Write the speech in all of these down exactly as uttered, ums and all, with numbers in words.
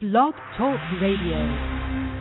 Blog Talk Radio.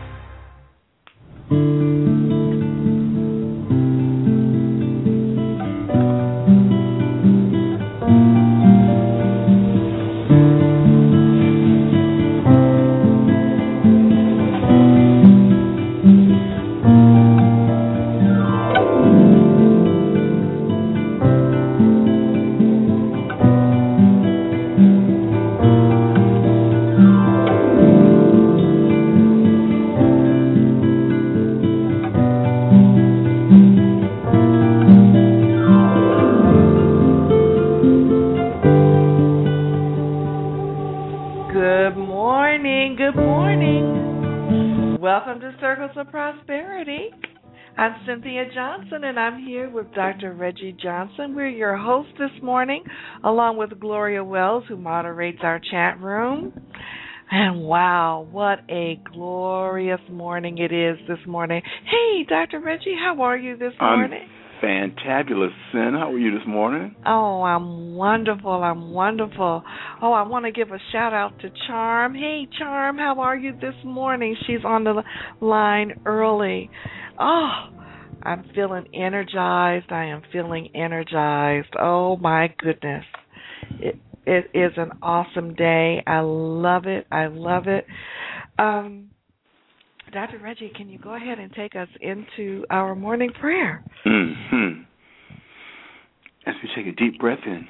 I'm Cynthia Johnson, and I'm here with Doctor Reggie Johnson. We're your hosts this morning, along with Gloria Wells, who moderates our chat room. And wow, what a glorious morning it is this morning. Hey, Doctor Reggie, how are you this morning? I'm fantabulous, Cyn. How are you this morning? Oh, I'm wonderful. I'm wonderful. Oh, I want to give a shout out to Charm. Hey, Charm, how are you this morning? She's on the line early. Oh, I'm feeling energized. I am feeling energized. Oh, my goodness. It, it is an awesome day. I love it. I love it. Um, Doctor Reggie, can you go ahead and take us into our morning prayer? Mm-hmm. As we take a deep breath in,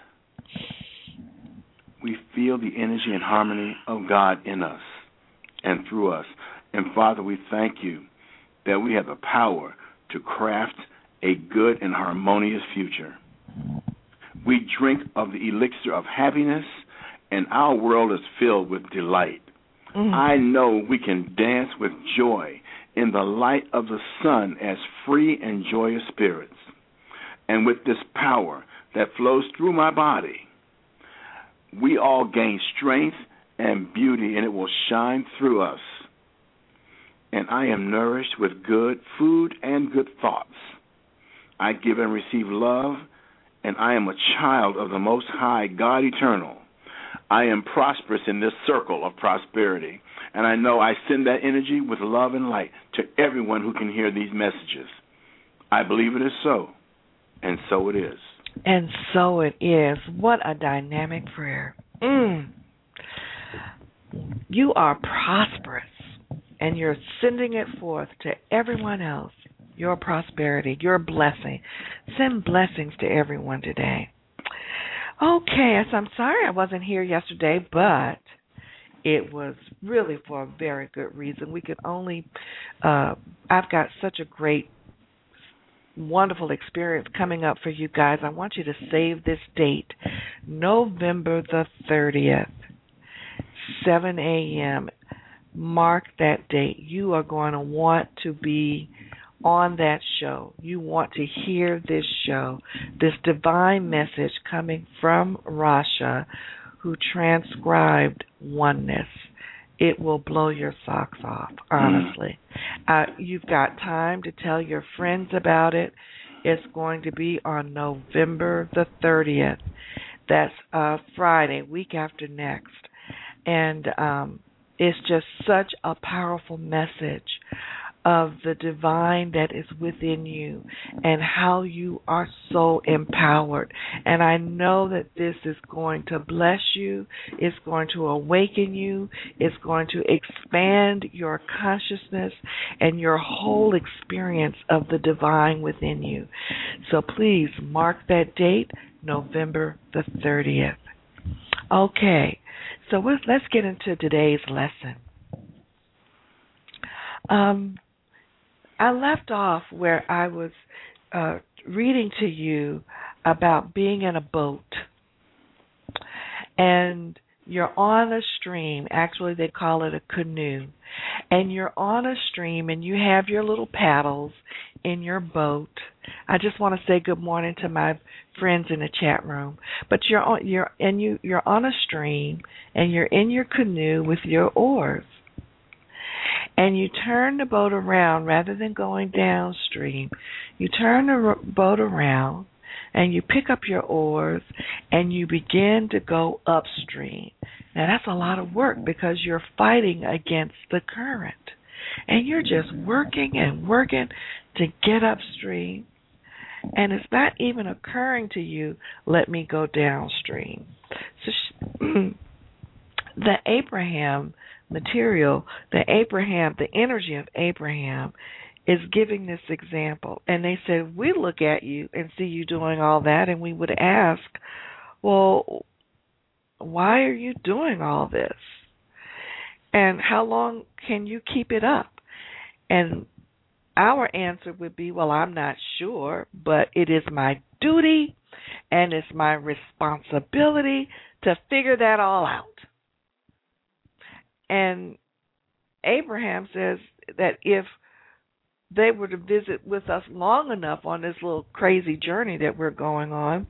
we feel the energy and harmony of God in us and through us. And, Father, we thank you that we have the power to craft a good and harmonious future. We drink of the elixir of happiness, and our world is filled with delight. Mm. I know we can dance with joy in the light of the sun as free and joyous spirits. And with this power that flows through my body, we all gain strength and beauty, and it will shine through us. And I am nourished with good food and good thoughts. I give and receive love, and I am a child of the Most High, God Eternal. I am prosperous in this circle of prosperity, and I know I send that energy with love and light to everyone who can hear these messages. I believe it is so, and so it is. And so it is. What a dynamic prayer. Mm. You are prosperous, and you're sending it forth to everyone else, your prosperity, your blessing. Send blessings to everyone today. Okay, so I'm sorry I wasn't here yesterday, but it was really for a very good reason. We could only, uh, I've got such a great, wonderful experience coming up for you guys. I want you to save this date, November the thirtieth, seven a.m., Mark that date. You are going to want to be on that show. You want to hear this show, this divine message coming from Rasha, who transcribed oneness. It will blow your socks off, honestly. Uh, you've got time to tell your friends about it. It's going to be on November the thirtieth. That's uh, Friday, week after next. And um it's just such a powerful message of the divine that is within you and how you are so empowered. And I know that this is going to bless you. It's going to awaken you. It's going to expand your consciousness and your whole experience of the divine within you. So please mark that date, November the thirtieth. Okay. So let's get into today's lesson. Um, I left off where I was uh, reading to you about being in a boat. And you're on a stream. Actually, they call it a canoe. And you're on a stream, and you have your little paddles in your boat. I just want to say good morning to my friends in the chat room. But you're on, you're and you you're on a stream, and you're in your canoe with your oars. And you turn the boat around rather than going downstream. You turn the boat around and you pick up your oars and you begin to go upstream. Now that's a lot of work because you're fighting against the current. And you're just working and working to get upstream. And it's not even occurring to you, let me go downstream. So sh- the Abraham material, the Abraham, the energy of Abraham is giving this example. And they said, we look at you and see you doing all that, and we would ask, well, why are you doing all this? And how long can you keep it up? And our answer would be, well, I'm not sure, but it is my duty and it's my responsibility to figure that all out. And Abraham says that if they were to visit with us long enough on this little crazy journey that we're going on,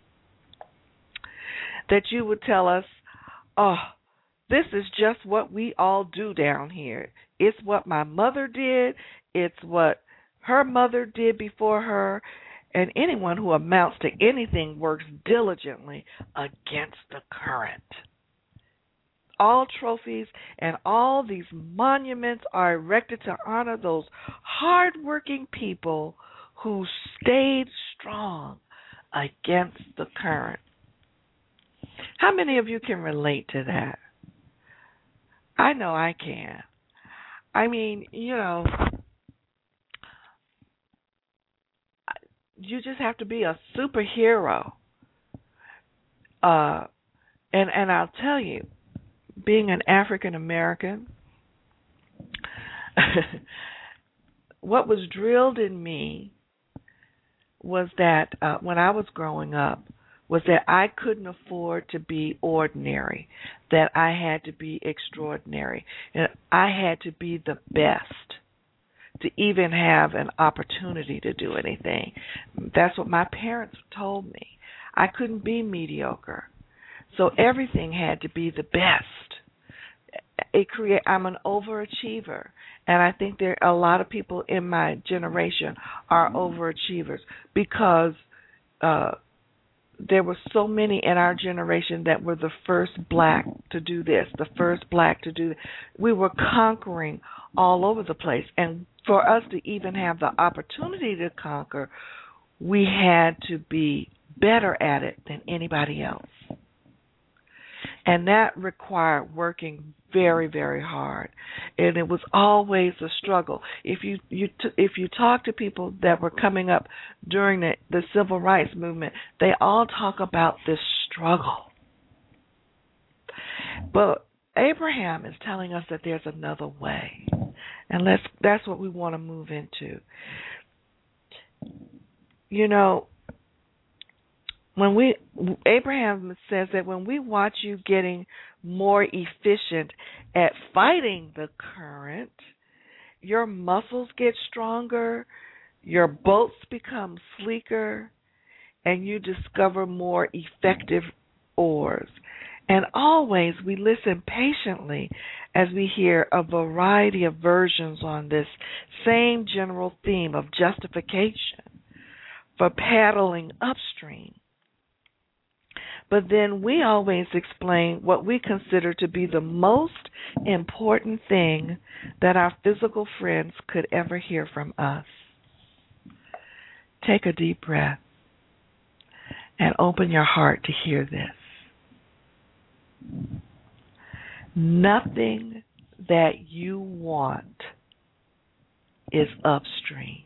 that you would tell us, oh, this is just what we all do down here. It's what my mother did. It's what her mother did before her. And anyone who amounts to anything works diligently against the current. All trophies and all these monuments are erected to honor those hardworking people who stayed strong against the current. How many of you can relate to that? I know I can. I mean, you know, you just have to be a superhero. Uh, and, and I'll tell you, being an African American, what was drilled in me was that uh, when I was growing up, was that I couldn't afford to be ordinary, that I had to be extraordinary, and I had to be the best to even have an opportunity to do anything. That's what my parents told me. I couldn't be mediocre, so everything had to be the best. It create. I'm an overachiever, and I think there are a lot of people in my generation are overachievers because uh, there were so many in our generation that were the first black to do this, the first black to do that. We were conquering all over the place, and for us to even have the opportunity to conquer, we had to be better at it than anybody else. And that required working very, very hard, and it was always a struggle. If you you t- if you talk to people that were coming up during the, the civil rights movement, they all talk about this struggle. But Abraham is telling us that there's another way, and let's that's what we want to move into. You know, when we Abraham says that when we watch you getting more efficient at fighting the current, your muscles get stronger, your boats become sleeker, and you discover more effective oars. And always we listen patiently as we hear a variety of versions on this same general theme of justification for paddling upstream. But then we always explain what we consider to be the most important thing that our physical friends could ever hear from us. Take a deep breath and open your heart to hear this. Nothing that you want is upstream.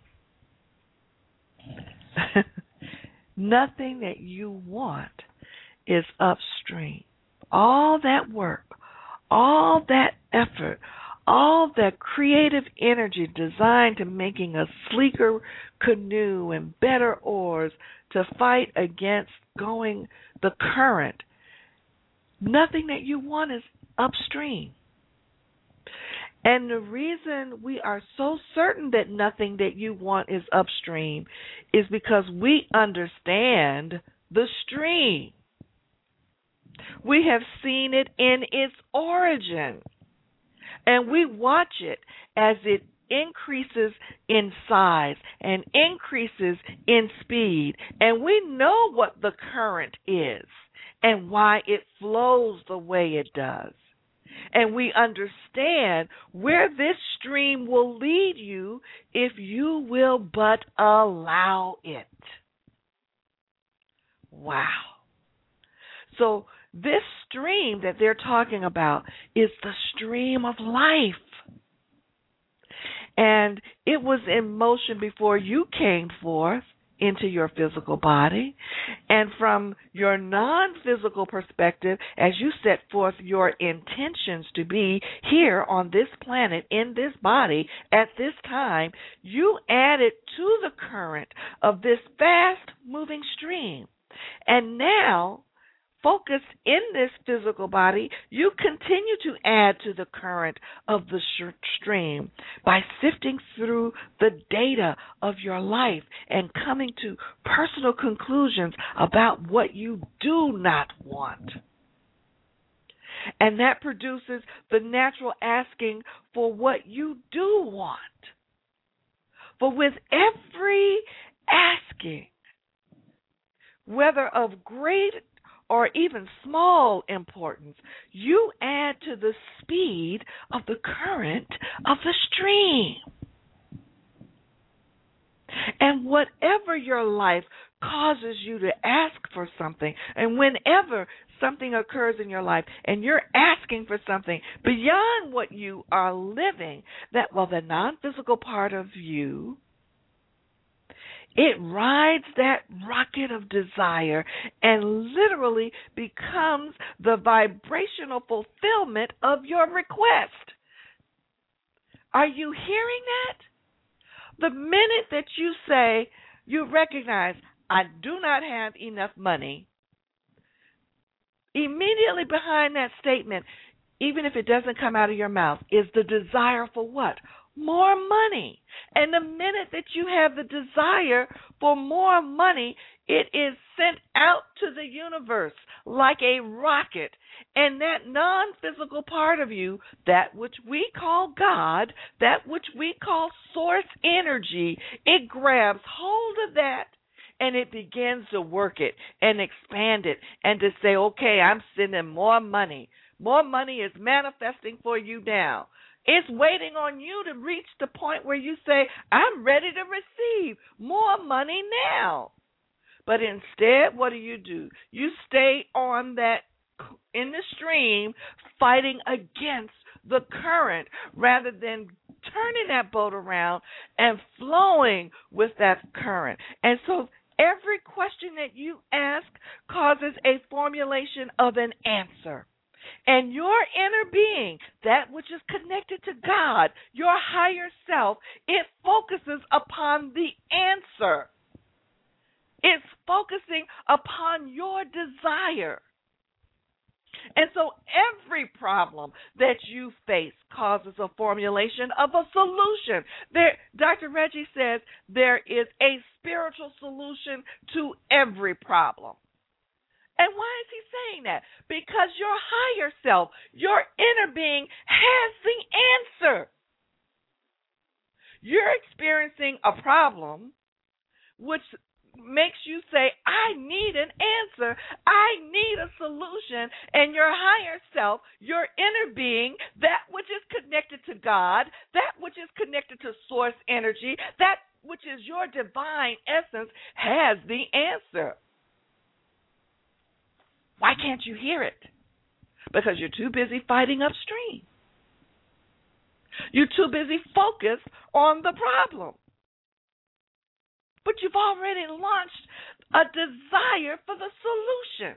Nothing that you want is upstream. All that work, all that effort, all that creative energy designed to making a sleeker canoe and better oars to fight against going the current, nothing that you want is upstream. And the reason we are so certain that nothing that you want is upstream is because we understand the stream. We have seen it in its origin, and we watch it as it increases in size and increases in speed. And we know what the current is and why it flows the way it does. And we understand where this stream will lead you if you will but allow it. Wow. So this stream that they're talking about is the stream of life. And it was in motion before you came forth into your physical body. And from your non-physical perspective, as you set forth your intentions to be here on this planet, in this body, at this time, you added to the current of this fast-moving stream. And now, focused in this physical body, you continue to add to the current of the sh- stream by sifting through the data of your life and coming to personal conclusions about what you do not want. And that produces the natural asking for what you do want. For with every asking, whether of great or even small importance, you add to the speed of the current of the stream. And whatever your life causes you to ask for something, and whenever something occurs in your life and you're asking for something beyond what you are living, that, well, the non-physical part of you, it rides that rocket of desire and literally becomes the vibrational fulfillment of your request. Are you hearing that? The minute that you say, you recognize, I do not have enough money, immediately behind that statement, even if it doesn't come out of your mouth, is the desire for what? More money. And the minute that you have the desire for more money, it is sent out to the universe like a rocket. And that non-physical part of you, that which we call God, that which we call source energy, it grabs hold of that and it begins to work it and expand it and to say, okay, I'm sending more money. More money is manifesting for you now. It's waiting on you to reach the point where you say, I'm ready to receive more money now. But instead, what do you do? You stay on that, in the stream, fighting against the current rather than turning that boat around and flowing with that current. And so every question that you ask causes a formulation of an answer. And your inner being, that which is connected to God, your higher self, it focuses upon the answer. It's focusing upon your desire. And so every problem that you face causes a formulation of a solution. There, Doctor Reggie says there is a spiritual solution to every problem. And why is he saying that? Because your higher self, your inner being, has the answer. You're experiencing a problem which makes you say, I need an answer. I need a solution. And your higher self, your inner being, that which is connected to God, that which is connected to source energy, that which is your divine essence, has the answer. Why can't you hear it? Because you're too busy fighting upstream. You're too busy focused on the problem. But you've already launched a desire for the solution.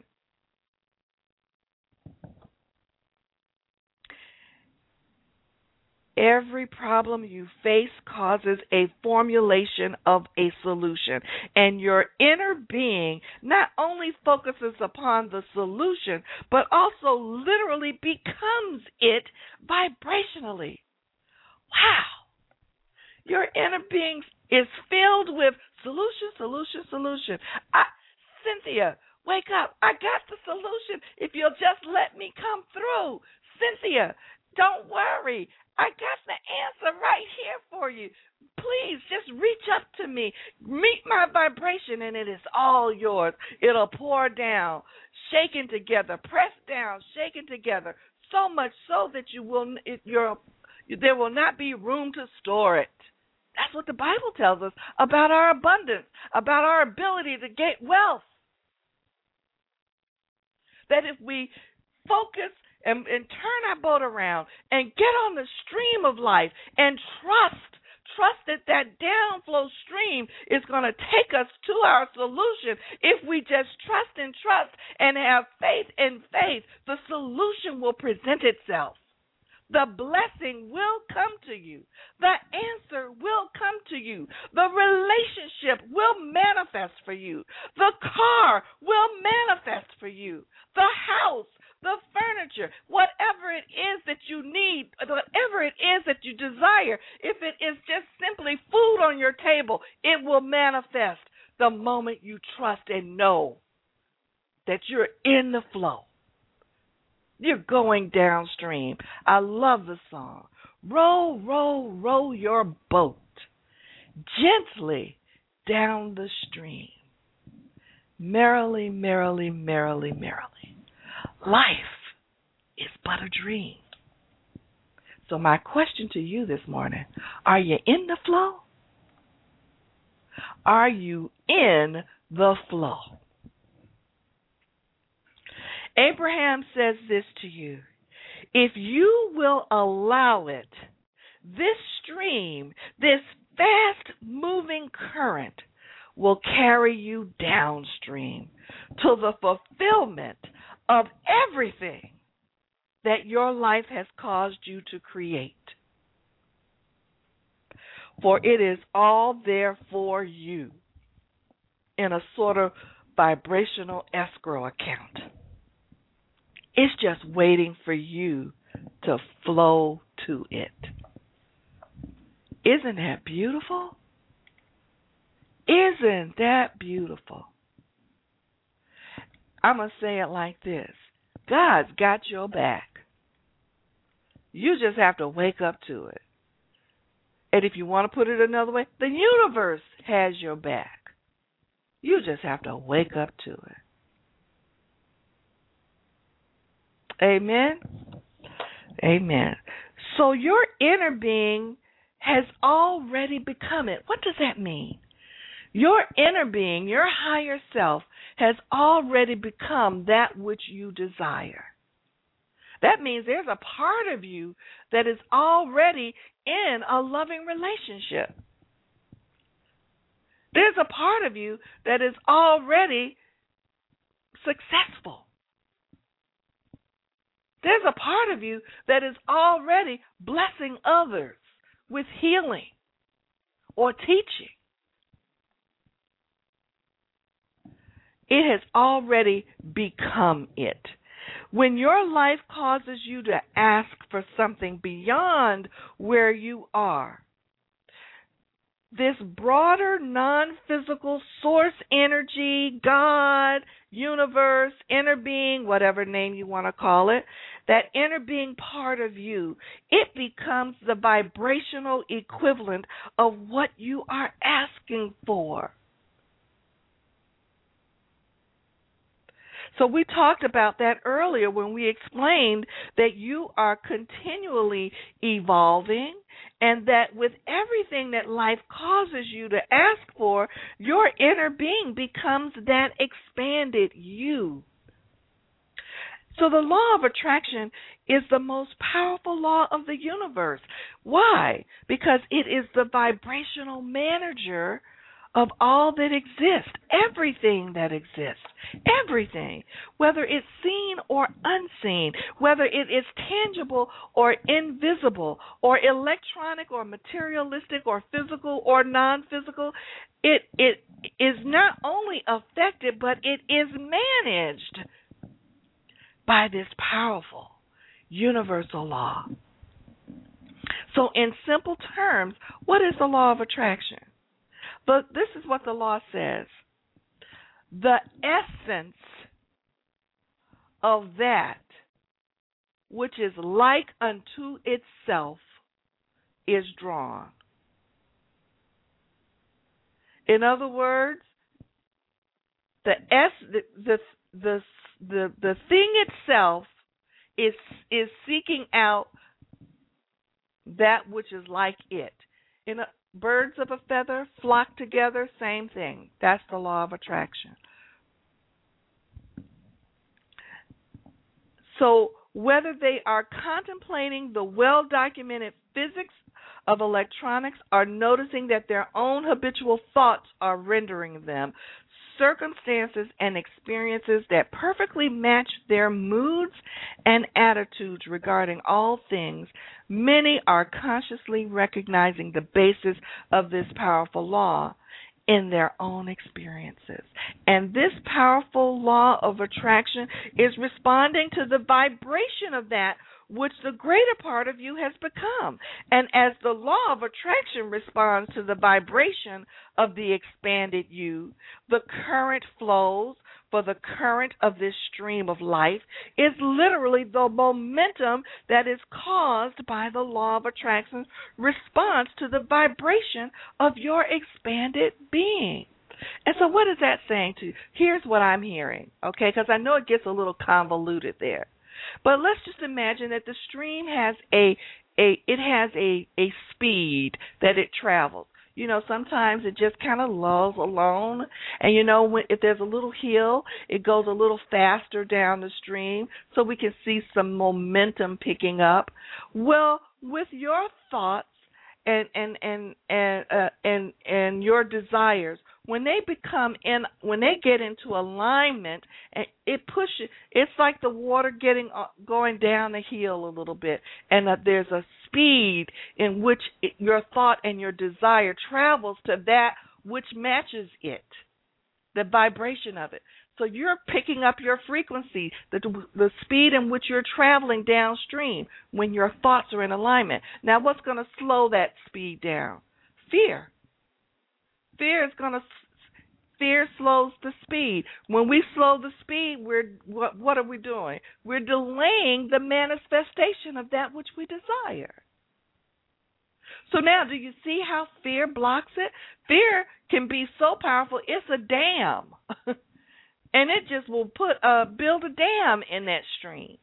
Every problem you face causes a formulation of a solution. And your inner being not only focuses upon the solution, but also literally becomes it vibrationally. Wow. Your inner being is filled with solution, solution, solution. I, Cynthia, wake up. I got the solution if you'll just let me come through. Cynthia, Don't worry. I got the answer right here for you. Please just reach up to me. Meet my vibration, and it is all yours. It'll pour down, shaken together, pressed down, shaken together, so much so that you will, it, you're, there will not be room to store it. That's what the Bible tells us about our abundance, about our ability to get wealth. That if we focus and, and turn our boat around and get on the stream of life and trust, trust that that downflow stream is going to take us to our solution. If we just trust and trust and have faith in faith, the solution will present itself. The blessing will come to you. The answer will come to you. The relationship will manifest for you. The car will manifest for you. The house, the furniture, whatever it is that you need, whatever it is that you desire, if it is just simply food on your table, it will manifest the moment you trust and know that you're in the flow. You're going downstream. I love the song. Row, row, row your boat gently down the stream. Merrily, merrily, merrily, merrily. Life is but a dream. So my question to you this morning, are you in the flow? Are you in the flow? Abraham says this to you. If you will allow it, this stream, this fast-moving current will carry you downstream to the fulfillment of everything that your life has caused you to create. For it is all there for you in a sort of vibrational escrow account. It's just waiting for you to flow to it. Isn't that beautiful? Isn't that beautiful? I'm going to say it like this. God's got your back. You just have to wake up to it. And if you want to put it another way, the universe has your back. You just have to wake up to it. Amen? Amen. So your inner being has already become it. What does that mean? Your inner being, your higher self, has already become that which you desire. That means there's a part of you that is already in a loving relationship. There's a part of you that is already successful. There's a part of you that is already blessing others with healing or teaching. It has already become it. When your life causes you to ask for something beyond where you are, this broader non-physical source energy, God, universe, inner being, whatever name you want to call it, that inner being part of you, it becomes the vibrational equivalent of what you are asking for. So we talked about that earlier when we explained that you are continually evolving and that with everything that life causes you to ask for, your inner being becomes that expanded you. So the law of attraction is the most powerful law of the universe. Why? Because it is the vibrational manager of all that exists, everything that exists, everything, whether it's seen or unseen, whether it is tangible or invisible, or electronic or materialistic or physical or non-physical, it it is not only affected, but it is managed by this powerful universal law. So in simple terms, what is the law of attraction? But this is what the law says. The essence of that which is like unto itself is drawn. In other words, the S, the the the the, the thing itself is is seeking out that which is like it. In a, birds of a feather flock together, same thing. That's the law of attraction. So whether they are contemplating the well-documented physics of electronics or noticing that their own habitual thoughts are rendering them circumstances and experiences that perfectly match their moods and attitudes regarding all things, many are consciously recognizing the basis of this powerful law in their own experiences. And this powerful law of attraction is responding to the vibration of that which the greater part of you has become. And as the law of attraction responds to the vibration of the expanded you, the current flows for the current of this stream of life is literally the momentum that is caused by the law of attraction's response to the vibration of your expanded being. And so what is that saying to you? Here's what I'm hearing, okay, because I know it gets a little convoluted there. But let's just imagine that the stream has a a it has a, a speed that it travels. You know, sometimes it just kind of lulls along, and you know, when, if there's a little hill, it goes a little faster down the stream, so we can see some momentum picking up. Well, with your thoughts and and and and uh, and and your desires, when they become in, when they get into alignment, and it pushes, it's like the water getting uh, going down the hill a little bit, and uh, there's a speed in which it, your thought and your desire travels to that which matches it, the vibration of it. So you're picking up your frequency, the the speed in which you're traveling downstream when your thoughts are in alignment. Now, what's going to slow that speed down? Fear. Fear is going to fear slows the speed. When we slow the speed, we're what, what are we doing? We're delaying the manifestation of that which we desire. So now, do you see how fear blocks it? Fear can be so powerful, it's a dam. And it just will put uh, build a dam in that stream.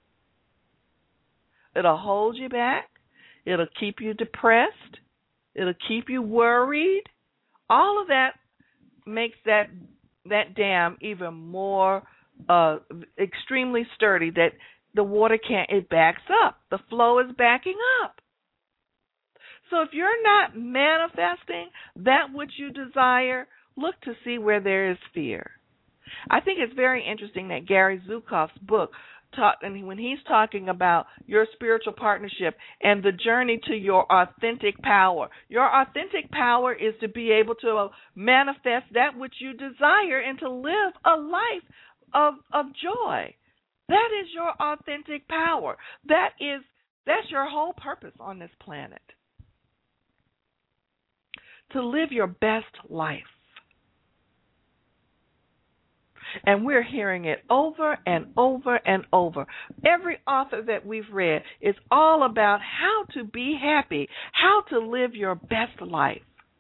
It'll hold you back. It'll keep you depressed. It'll keep you worried. All of that makes that that dam even more uh, extremely sturdy, that the water can't, it backs up. The flow is backing up. So if you're not manifesting that which you desire, look to see where there is fear. I think it's very interesting that Gary Zukav's book, talk, and when he's talking about your spiritual partnership and the journey to your authentic power, your authentic power is to be able to manifest that which you desire and to live a life of of joy. That is your authentic power. That is that's your whole purpose on this planet. To live your best life. And we're hearing it over and over and over. Every author that we've read is all about how to be happy, how to live your best life.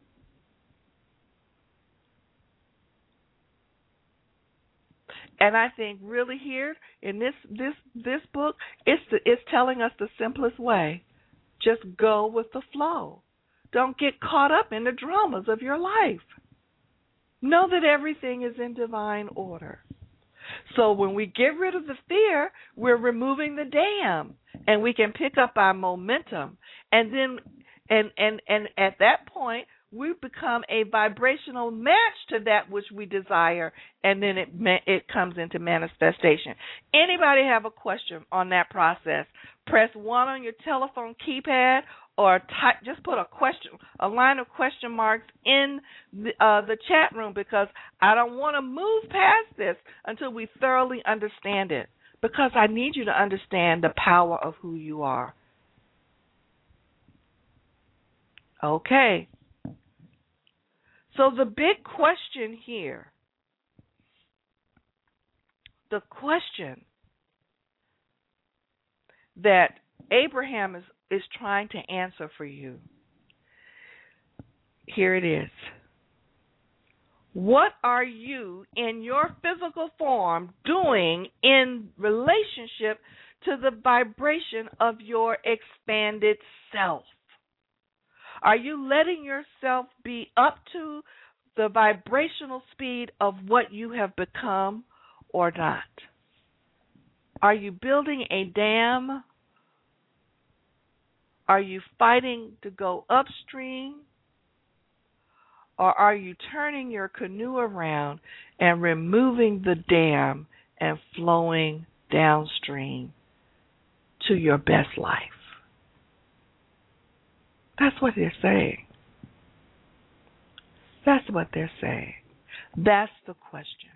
And I think really here in this this this book, it's the, it's telling us the simplest way. Just go with the flow. Don't get caught up in the dramas of your life. Know that everything is in divine order. So when we get rid of the fear, we're removing the dam, and we can pick up our momentum. And then, and and and at that point, we become a vibrational match to that which we desire, and then it it comes into manifestation. Anybody have a question on that process? Press one on your telephone keypad, or type, just put a question, a line of question marks in the, uh, the chat room, because I don't want to move past this until we thoroughly understand it, because I need you to understand the power of who you are. Okay. So the big question here, the question that Abraham is, is trying to answer for you. Here it is. What are you in your physical form doing in relationship to the vibration of your expanded self? Are you letting yourself be up to the vibrational speed of what you have become or not? Are you building a dam? Are you fighting to go upstream? Or are you turning your canoe around and removing the dam and flowing downstream to your best life? That's what they're saying. That's what they're saying. That's the question.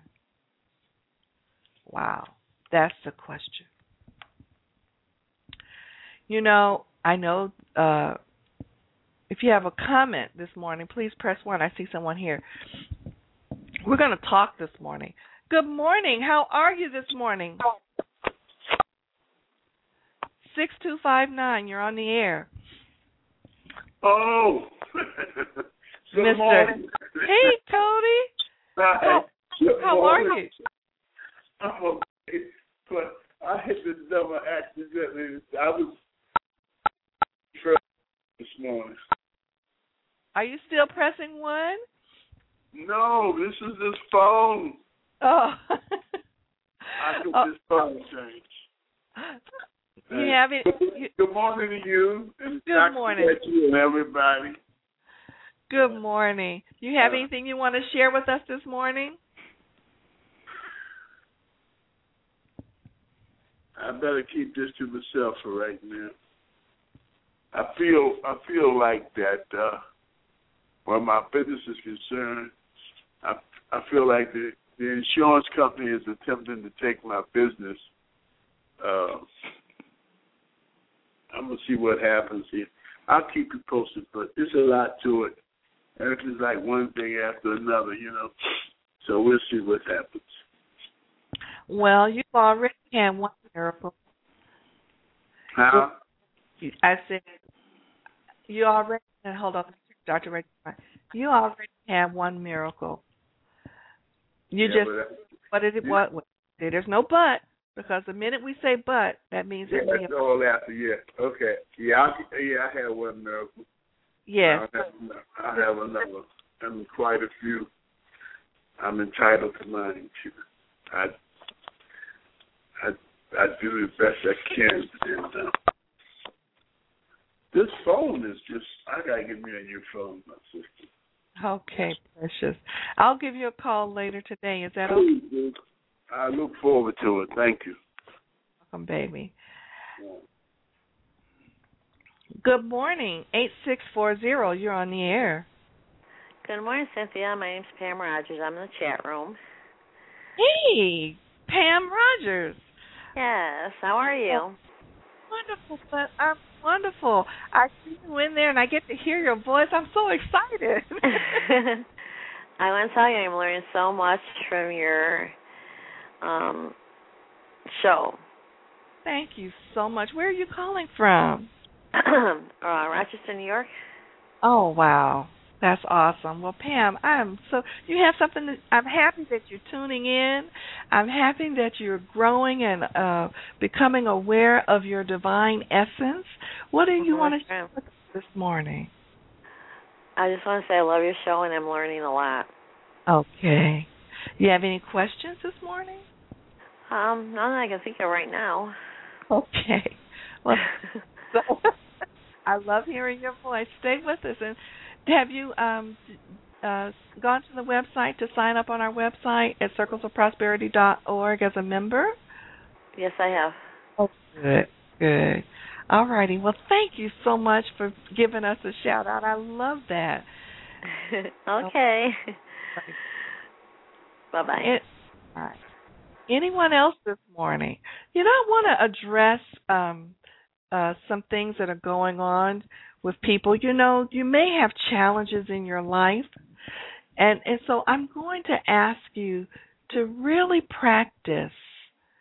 Wow, that's the question. You know, I know uh, if you have a comment this morning, please press one. I see someone here. We're going to talk this morning. Good morning. How are you this morning? six two five nine, you're on the air. Oh, Mister morning. Hey, Cody. How, how are you? Oh, but I hit the number accidentally. I was this morning. Are you still pressing one? No, this is this phone. Oh. I took oh. this phone change. You have it. You, good morning to you. And good Doctor morning. You and everybody. Good morning. Do you have uh, anything you want to share with us this morning? I better keep this to myself for right now. I feel I feel like that uh, where my business is concerned, I I feel like the, the insurance company is attempting to take my business. Uh, I'm going to see what happens here. I'll keep you posted, but there's a lot to it. And it's like one thing after another, you know. So we'll see what happens. Well, you've already had one miracle. How? I said, you already, hold on, Doctor Ray, you already had one miracle. You yeah, just, but what did it, yeah. what, what, there's no but, because the minute we say but, that means yeah, that we that's all after, yeah. Okay. Yeah, I, yeah, I had one miracle. Yes. I have, I have another. I'm quite a few. I'm entitled to mine. I, I, I do the best I can. And, uh, this phone is just, I got to get me a new phone, my sister. Okay, precious. I'll give you a call later today. Is that okay? Please, I look forward to it. Thank you. Welcome, baby. Good morning, eight six four zero. You're on the air. Good morning, Cynthia. My name's Pam Rogers. I'm in the chat room. Hey, Pam Rogers. Yes. How are you? Oh, wonderful, but I'm wonderful. I see you in there, and I get to hear your voice. I'm so excited. I want to tell you, I'm learning so much from your um, show. Thank you so much. Where are you calling from? uh, Rochester, New York. Oh, wow. That's awesome. Well, Pam, I'm so you have something. That, I'm happy that you're tuning in. I'm happy that you're growing and uh, becoming aware of your divine essence. What do you mm-hmm. want to share with us this morning? I just want to say I love your show and I'm learning a lot. Okay. You have any questions this morning? Um, none that I can think of right now. Okay. Well, so, I love hearing your voice. Stay with us. And have you um, uh, gone to the website to sign up on our website at circles of prosperity dot org as a member? Yes, I have. Oh, good, good. All righty. Well, thank you so much for giving us a shout-out. I love that. Okay. Bye-bye. It, all right. Anyone else this morning? You know, I want to address um, uh, some things that are going on with people. You know, you may have challenges in your life, and, and so I'm going to ask you to really practice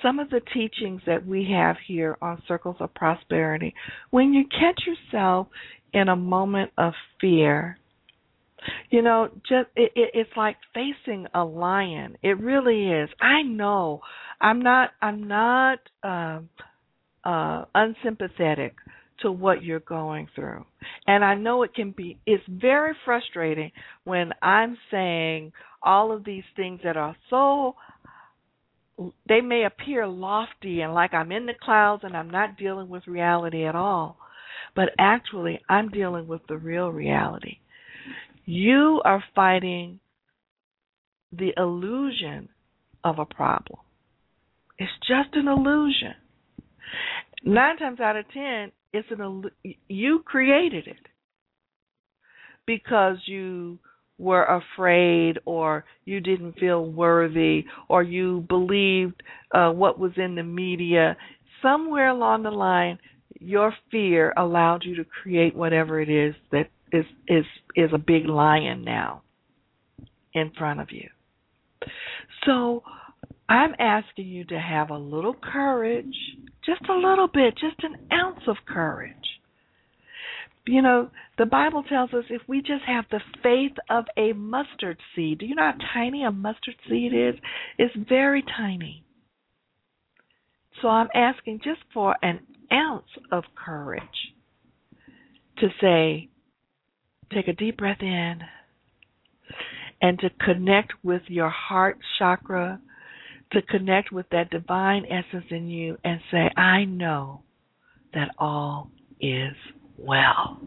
some of the teachings that we have here on Circles of Prosperity, when you catch yourself in a moment of fear, you know, just it, it, it's like facing a lion. It really is. I know. I'm not. I'm not uh, uh, unsympathetic to what you're going through, and I know it can be. It's very frustrating when I'm saying all of these things that are so. They may appear lofty and like I'm in the clouds and I'm not dealing with reality at all, but actually I'm dealing with the real reality. You are fighting the illusion of a problem. It's just an illusion. Nine times out of ten, it's an illu- you created it because you were afraid, or you didn't feel worthy, or you believed uh, what was in the media. Somewhere along the line, your fear allowed you to create whatever it is that is is is a big lion now in front of you. So I'm asking you to have a little courage, just a little bit, just an ounce of courage. You know, the Bible tells us if we just have the faith of a mustard seed. Do you know how tiny a mustard seed is? It's very tiny. So I'm asking just for an ounce of courage to say, take a deep breath in and to connect with your heart chakra, to connect with that divine essence in you and say, I know that all is well.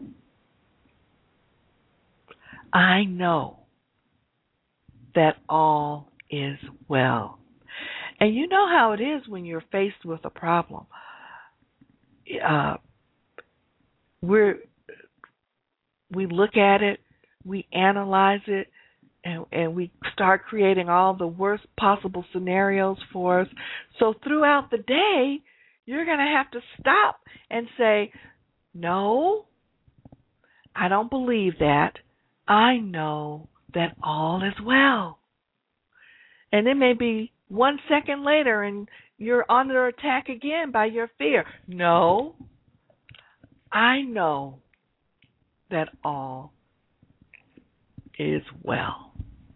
I know that all is well. And you know how it is when you're faced with a problem. Uh, we're, we look at it, we analyze it, and, and we start creating all the worst possible scenarios for us. So throughout the day, you're going to have to stop and say, no, I don't believe that. I know that all is well. And it may be one second later and you're under attack again by your fear. No, I know that all is well.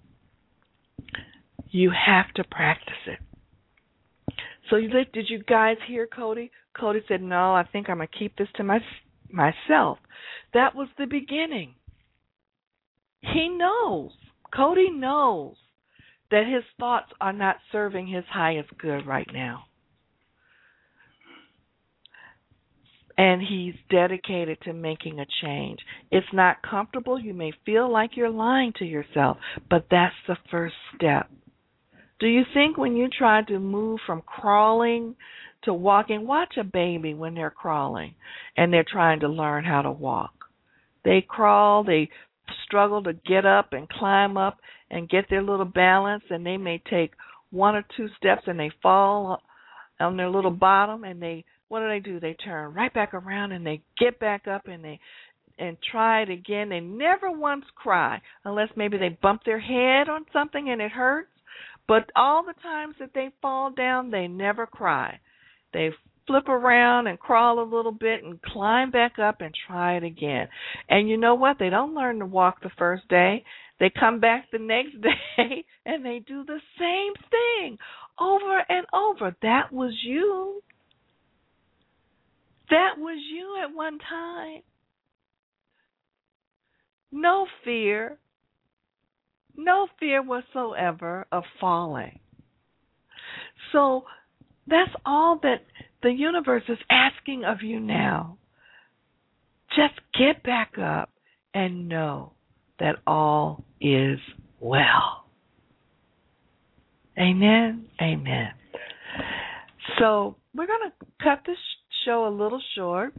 You have to practice it. So you, did you guys hear Cody? Cody said, no, I think I'm going to keep this to my, myself. That was the beginning. He knows. Cody knows that his thoughts are not serving his highest good right now. And he's dedicated to making a change. It's not comfortable. You may feel like you're lying to yourself, but that's the first step. Do you think when you try to move from crawling to walking, watch a baby when they're crawling and they're trying to learn how to walk. They crawl, they struggle to get up and climb up and get their little balance, and they may take one or two steps and they fall on their little bottom, and they, what do they do? They turn right back around and they get back up and they and try it again. They never once cry unless maybe they bump their head on something and it hurts. But all the times that they fall down, they never cry. They flip around and crawl a little bit and climb back up and try it again. And you know what? They don't learn to walk the first day. They come back the next day and they do the same thing over and over. That was you. That was you at one time. No fear. No fear whatsoever of falling. So that's all that the universe is asking of you now. Just get back up and know that all is well. Amen. Amen. So we're going to cut this show a little short.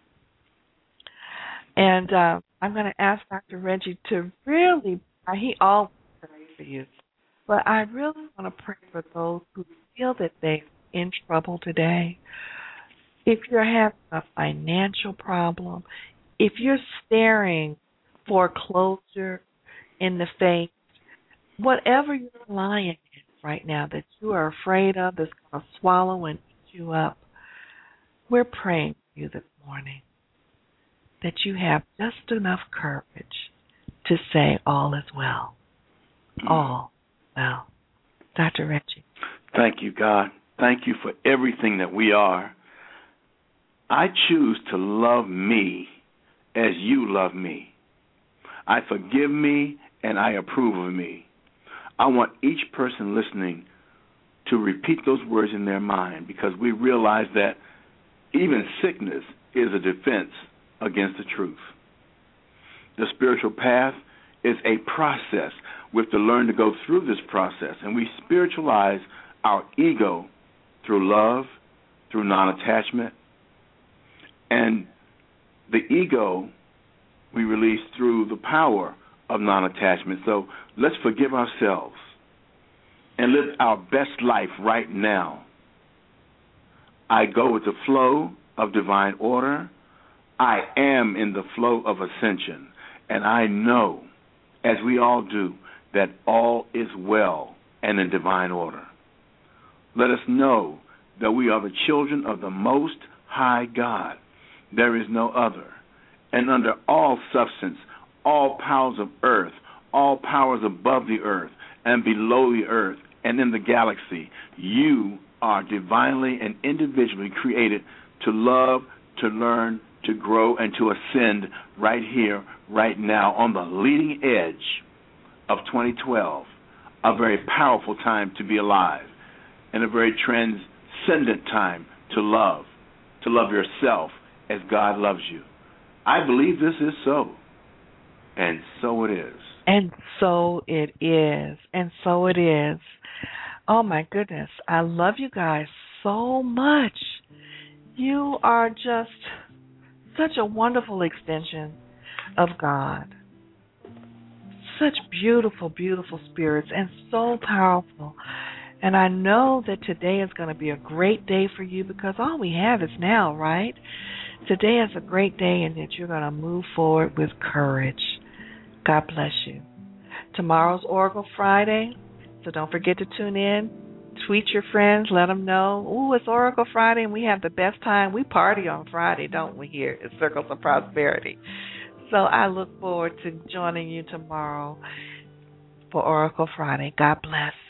And uh, I'm going to ask Doctor Reggie to really, he always prays for you, but I really want to pray for those who feel that they're in trouble today. If you're having a financial problem, if you're staring foreclosure in the face, whatever your lion is, right now that you are afraid of, that's going to swallow and eat you up. We're praying for you this morning that you have just enough courage to say all is well. All well. Doctor Reggie. Thank you, God. Thank you for everything that we are. I choose to love me as you love me. I forgive me and I approve of me. I want each person listening to repeat those words in their mind, because we realize that even sickness is a defense against the truth. The spiritual path is a process. We have to learn to go through this process, and we spiritualize our ego through love, through non-attachment, and the ego we release through the power of non-attachment. So let's forgive ourselves and live our best life right now. I go with the flow of divine order. I am in the flow of ascension, and I know, as we all do, that all is well and in divine order. Let us know that we are the children of the Most High God. There is no other. And under all substance, all powers of earth, all powers above the earth and below the earth and in the galaxy, you are divinely and individually created to love, to learn, to grow, and to ascend right here, right now, on the leading edge of twenty twelve, a very powerful time to be alive, and a very transcendent time to love, to love yourself as God loves you. I believe this is so, and so it is. And so it is, and so it is. Oh, my goodness. I love you guys so much. You are just such a wonderful extension of God. Such beautiful, beautiful spirits, and so powerful. And I know that today is going to be a great day for you, because all we have is now, right? Today is a great day, and that you're going to move forward with courage. God bless you. Tomorrow's Oracle Friday, so don't forget to tune in. Tweet your friends, let them know, ooh, it's Oracle Friday, and we have the best time. We party on Friday, don't we, here at Circles of Prosperity. So I look forward to joining you tomorrow for Oracle Friday. God bless.